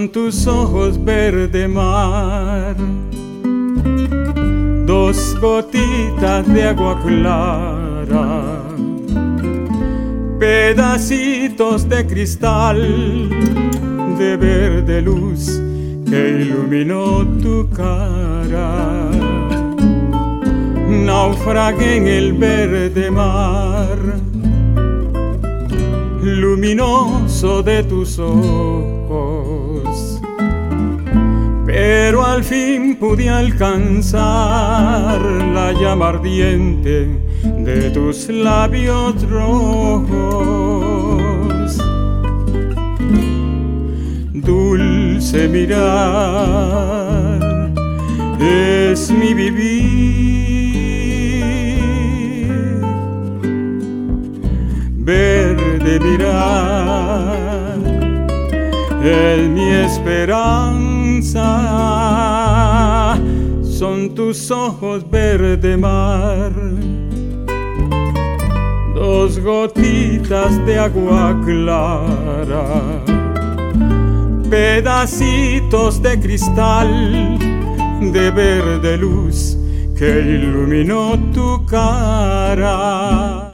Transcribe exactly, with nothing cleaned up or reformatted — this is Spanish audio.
son tus ojos verde mar, dos gotitas de agua clara, pedacitos de cristal de verde luz que iluminó tu cara. Naufragué en el verde mar luminoso de tus ojos, pero al fin pude alcanzar la llama ardiente de tus labios rojos. Dulce mirar es mi vivir, verde mirar es mi esperanza. Son tus ojos verde mar, dos gotitas de agua clara, pedacitos de cristal de verde luz que iluminó tu cara.